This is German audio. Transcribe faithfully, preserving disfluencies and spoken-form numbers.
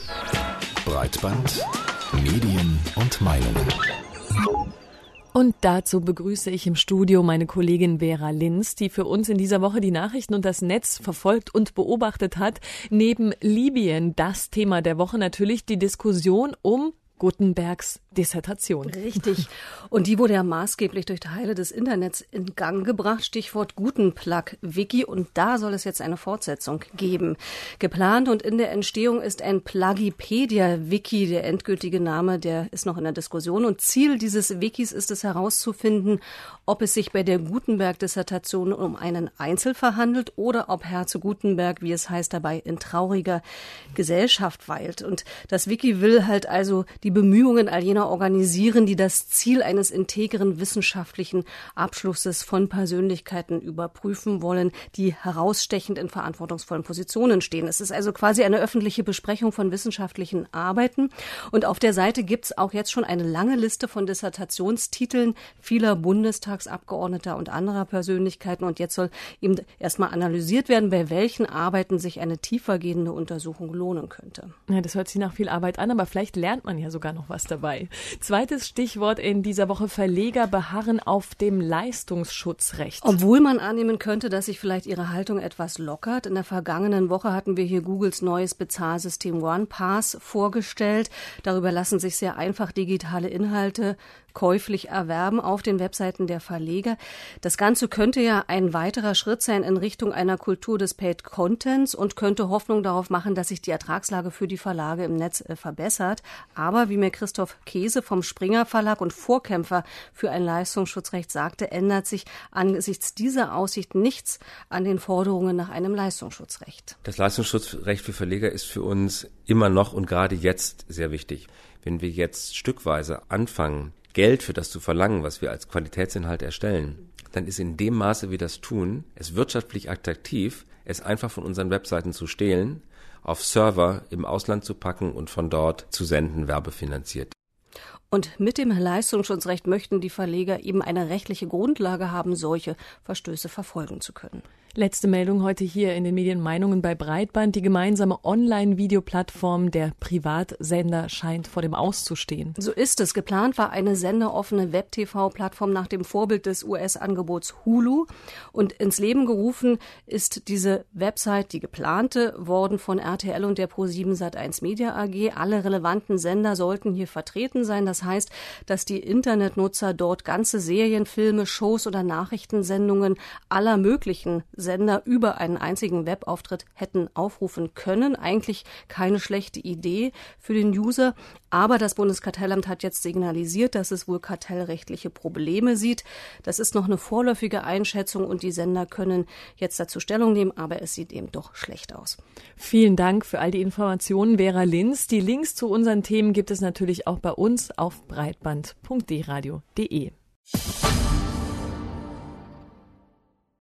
Breitband, Medien und Meinungen. Und dazu begrüße ich im Studio meine Kollegin Vera Linz, die für uns in dieser Woche die Nachrichten und das Netz verfolgt und beobachtet hat. Neben Libyen das Thema der Woche natürlich die Diskussion um Gutenbergs Dissertation. Richtig. Und die wurde ja maßgeblich durch Teile des Internets in Gang gebracht. Stichwort Gutenplug-Wiki. Und da soll es jetzt eine Fortsetzung geben. Geplant und in der Entstehung ist ein Plagipedia-Wiki. Der endgültige Name, der ist noch in der Diskussion. Und Ziel dieses Wikis ist es herauszufinden, ob es sich bei der Gutenberg-Dissertation um einen Einzelfall handelt oder ob Herr zu Gutenberg, wie es heißt, dabei in trauriger Gesellschaft weilt. Und das Wiki will halt also die Bemühungen all jener organisieren, die das Ziel eines integren wissenschaftlichen Abschlusses von Persönlichkeiten überprüfen wollen, die herausstechend in verantwortungsvollen Positionen stehen. Es ist also quasi eine öffentliche Besprechung von wissenschaftlichen Arbeiten. Und auf der Seite gibt es auch jetzt schon eine lange Liste von Dissertationstiteln vieler Bundestagsabgeordneter und anderer Persönlichkeiten. Und jetzt soll eben erstmal analysiert werden, bei welchen Arbeiten sich eine tiefergehende Untersuchung lohnen könnte. Ja, das hört sich nach viel Arbeit an, aber vielleicht lernt man ja sogar noch was dabei. Zweites Stichwort in dieser Woche: Verleger beharren auf dem Leistungsschutzrecht. Obwohl man annehmen könnte, dass sich vielleicht ihre Haltung etwas lockert. In der vergangenen Woche hatten wir hier Googles neues Bezahlsystem OnePass vorgestellt. Darüber lassen sich sehr einfach digitale Inhalte käuflich erwerben auf den Webseiten der Verleger. Das Ganze könnte ja ein weiterer Schritt sein in Richtung einer Kultur des Paid Contents und könnte Hoffnung darauf machen, dass sich die Ertragslage für die Verlage im Netz äh, verbessert. Aber wie mir Christoph Käse vom Springer Verlag und Vorkämpfer für ein Leistungsschutzrecht sagte, ändert sich angesichts dieser Aussicht nichts an den Forderungen nach einem Leistungsschutzrecht. Das Leistungsschutzrecht für Verleger ist für uns immer noch und gerade jetzt sehr wichtig. Wenn wir jetzt stückweise anfangen, Geld für das zu verlangen, was wir als Qualitätsinhalt erstellen, dann ist in dem Maße, wie wir das tun, es wirtschaftlich attraktiv, es einfach von unseren Webseiten zu stehlen, auf Server im Ausland zu packen und von dort zu senden, werbefinanziert. Und mit dem Leistungsschutzrecht möchten die Verleger eben eine rechtliche Grundlage haben, solche Verstöße verfolgen zu können. Letzte Meldung heute hier in den Medienmeinungen bei Breitband. Die gemeinsame Online-Videoplattform der Privatsender scheint vor dem Aus zu stehen. So ist es. Geplant war eine sendeoffene Web-T V-Plattform nach dem Vorbild des U S-Angebots Hulu. Und ins Leben gerufen ist diese Website, die geplante, worden von R T L und der Pro sieben Sat eins Media A G. Alle relevanten Sender sollten hier vertreten sein. Das heißt, dass die Internetnutzer dort ganze Serien, Filme, Shows oder Nachrichtensendungen aller möglichen Sender über einen einzigen Webauftritt hätten aufrufen können. Eigentlich keine schlechte Idee für den User. Aber das Bundeskartellamt hat jetzt signalisiert, dass es wohl kartellrechtliche Probleme sieht. Das ist noch eine vorläufige Einschätzung und die Sender können jetzt dazu Stellung nehmen, aber es sieht eben doch schlecht aus. Vielen Dank für all die Informationen, Vera Linz. Die Links zu unseren Themen gibt es natürlich auch bei uns auf breitband punkt d radio punkt de.